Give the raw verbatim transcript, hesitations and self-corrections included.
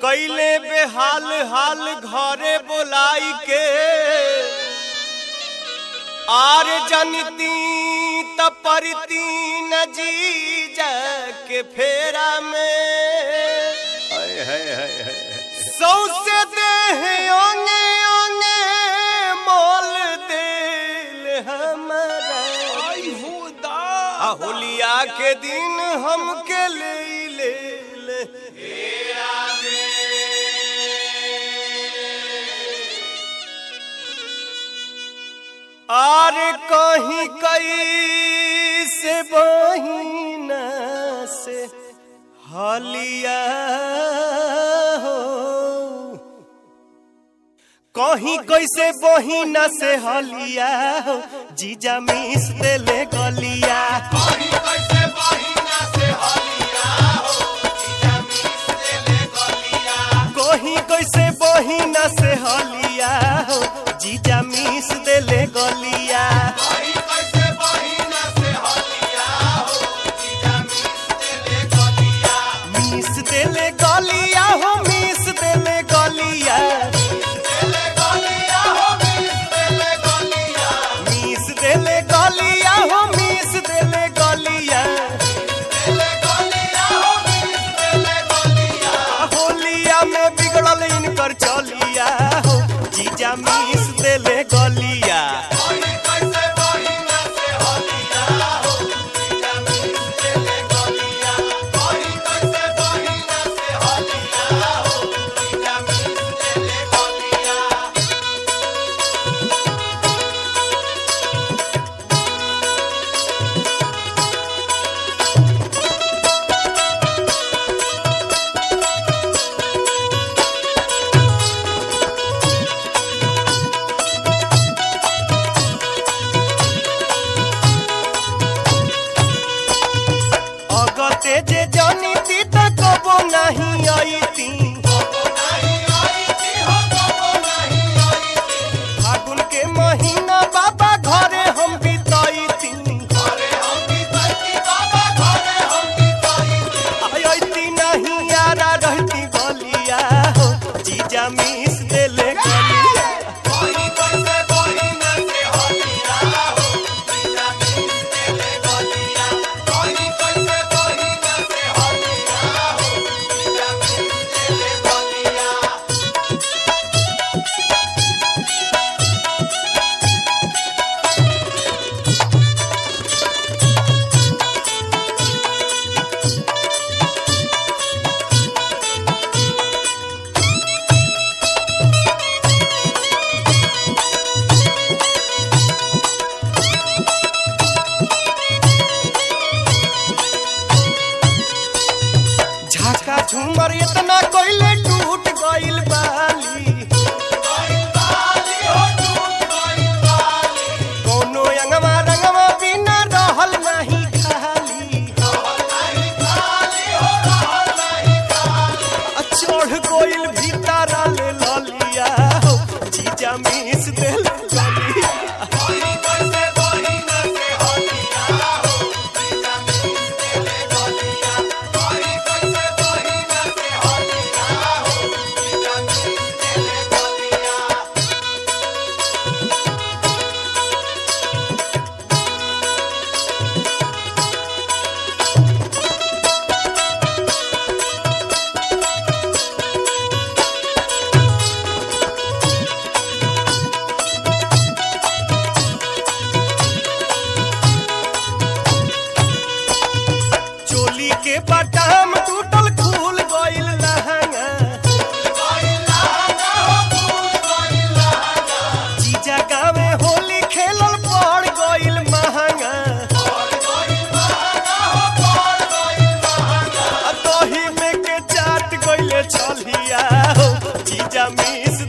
कैले बेहाल हाल घरे बोलाई के आर जनती तपरती न जीजा के फेरा में सौसे देह ओंगे ओंगे मोल दिल हमारा होलिया के दिन हमके ले ले, ले। आर कहीं कई से बहिना से हलिया हो कहीं कैसे बहिना से हलिया हो जीजा मिस देले गलिया कहीं कैसे बहिना से हलिया हो जीजा मिस देले गलिया कहीं कैसे बहिना से हलिया हो जीजा मिस देले गलिया कहीं कैसे बहिना से हलिया हो जीजा मिस देले गलिया मिस देले गलिया हो मिस देले गलिया मिस देले गलिया हो मिस देले गलिया होलिया में बिगड़ल इनकर चलिया हो जीजा मिस देले गलिया जे जानी ती त कबो नहीं आई थी फागुन के महीना बाबा घरे हम बिताई थी आई नहीं यारा रहती गलिया हो जीजा मिस देले गलिया झूमर इतना कोइले टूट गइल बाली कोनो अंगवा रंगवा बिना रहल नहीं खाली चढ़ गइल भीतर ले ललिया हो जीजा मिस देले गलिया के बटाम टूटल खुल गइल लहंगा जीजा गावे होली खेलल पड़ गइल महंगा दही में के चाट गइले छलिया हो जीजा मिस